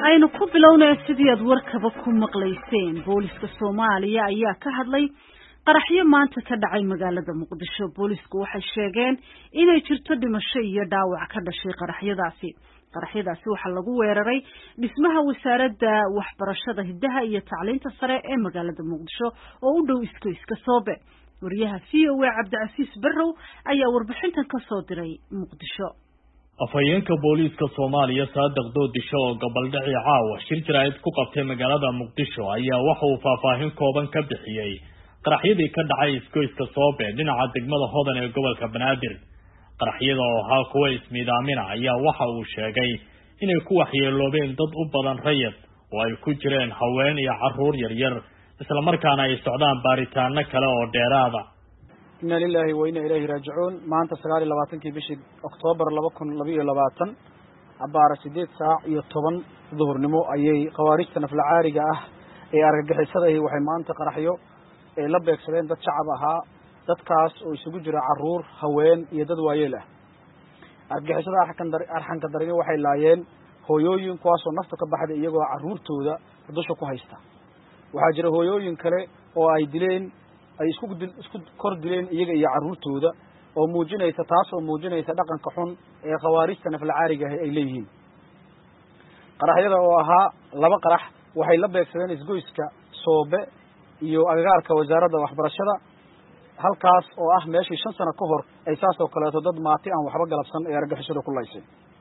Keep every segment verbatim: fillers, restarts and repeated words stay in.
aynu ku bilownaa sidii aad warkaba ku maqlayseen booliska Soomaaliya ayaa ka hadlay qaraxyo maanta ka dhacay magaalada Muqdisho. Boolisku waxay sheegeen inay jirto dhimasho iyo dhaawac ka dhashay qaraxyadaasi. qaraxyadaasi waxa lagu weeraray dhismaha wasaaradda waxbarashada hidaha iyo tacliinta sare ee magaalada Muqdisho oo u dhow iska iska soobe. wariyaha V O A Cabdicasiis Barrow ayaa warbixintan ka soo diray Muqdisho. afhayeenka booliska Soomaaliya Saadiq Doodisho oo gobol-dhici caawa shir jiraayad ku qabtay magaalada Muqdisho ayaa waxa uu faahfaahin kooban ka bixiyay qaraxyadii ka dhacay iska soobe dhinaca degmada Hodan ee gobolka Banaadir. qaraxyada oo ahaa kuwa ismiidaamina ayaa waxa uu sheegay inay ku waxyeeloobeen dad u badan rayid oo ay ku jireen haween iyo carruur yaryar isla markaana ay socdaan baaritaano kale oo dheeraada. inna lillahi wa inna ilayhi raaji'uun. maanta sagaal iyo labaatankii bishii Oktoobar laba kun iyo labaatan abaar sideed saac iyo toban duhurnimo ayay khawaarijta naflacaariga ah ee argagixisada waxay maanta qaraxyo ee la beegsadeen dad shacab ahaa. dadkaas oo isugu jira carruur, haween iyo dad waayeel ah. argagixisada arxanka darin waxay laayeen hooyooyin kuwaas oo nafta ka baxday iyagoo carruurtooda dusha ku haysta. waxaa jira hooyooyin kale oo ay dileen ay isku isku kor dileen iyaga iyo carruurtooda oo muujinaysa taas oo muujinaysa dhaqanka xun ee khawaarijta naflacaariga ah ay leeyihiin. qaraxyada oo ahaa laba qarax waxay la beegsadeen isgoyska Soobe iyo agagaarka wasaaradda waxbarashada, halkaas oo ah meeshii shan sano ka hor ay saas oo kaleeto dad maati aan waxba galabsan ee argagixisada ku laysay.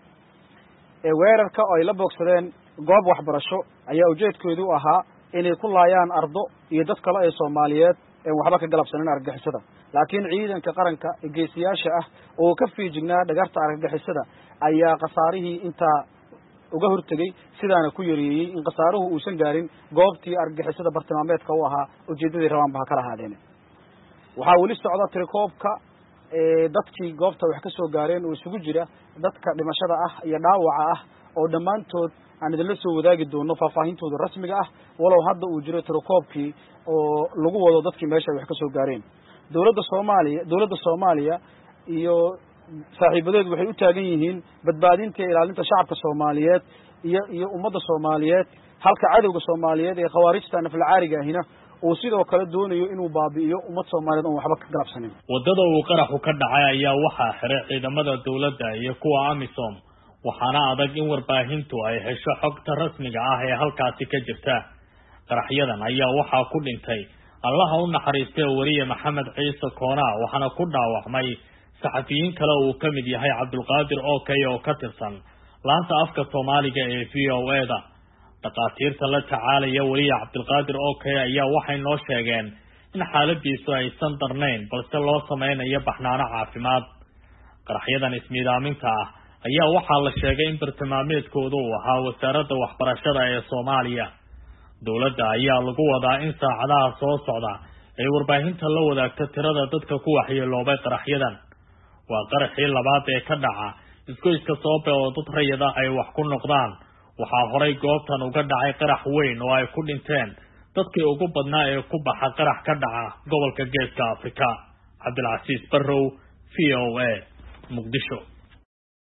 ee weerarka oo ay la boogsadeen goob waxbarasho ayaa ujeedkoodu ahaa inay ku laayaan ardo iyo dad kale ee Soomaaliyeed ee waxba ka galabsanin argagixisada. laakiin ciidanka qaranka ee geesiyaasha ah oo ka fiijignaa dhagarta argagixisada ayaa qasaarihii inta uga hortagay sidaana ku yareeyay in qasaaruhu uusan gaarin goobtii argagixisada bartilmaameedka u ahaa ujeedadii rabaan ba ka lahaadeen. waxaa weli socda tirikoobka ee dadkii goobta wax ka soo gaareen oo isugu jira dadka dhimashada ah iyo dhaawaca ah oo dhammaantood aan idin la soo wadaagi doono faahfaahintooda rasmiga ah walow hadda uu jiro tirikoobkii oo lagu wado dadkii meesha wax ka soo gaareen. dawladda Soomaaliya dawladda Soomaaliya iyo saaxiibadeed waxay u taagan yihiin badbaadinta iyo ilaalinta shacabka Soomaaliyeed iyo iyo ummadda Soomaaliyeed, halka cadawga Soomaaliyeed ee khawaarijta naflacaariga ahina oo sidoo kale doonayo inuu baabi'iyo ummad Soomaaliyeed oo waxba ka galabsanin. wadada uu qaraxu ka dhacay ayaa waxaa xiray ciidamada dawladda iyo kuwa AMISOM, waxaana adag in warbaahintu ay hesho xogta rasmiga ah ee halkaasi ka jirta. qaraxyadan ayaa waxaa ku dhintay Allah u naxariistay wariye Maxamed Ciise Koona, waxaana ku dhaawacmay saxafiyiin kale oo ka mid yahay Cabdulqaadir Ookay oo ka tirsan laanta afka Soomaaliga ee V O A-da. dhaqaatiirta la tacaalaya wariye Cabdulqaadir Ookay ayaa waxay noo sheegeen in xaaladiisu aysan darnayn balse loo sameynayo baxnaano caafimaad. qaraxyadan ismiidaaminta ah ayaa waxaa la sheegay in bartilmaameedkoodu uu ahaa wasaaradda waxbarashada ee Soomaaliya. dawladda ayaa lagu wadaa in saacadaha soo socda ay warbaahinta la wadaagto tirada dadka ku waxyeeloobay qaraxyadan. waa qaraxii labaad ee ka dhaca isgoyska Soobe oo dad rayid ah ay wax ku noqdaan. waxaa horay goobtan uga dhacay qarax weyn oo ay ku dhinteen dadkii ugu badnaa ee ku baxa qarax ka dhaca gobolka Geeska Afrika. Cabdicasiis Barrow, V O A, Muqdisho.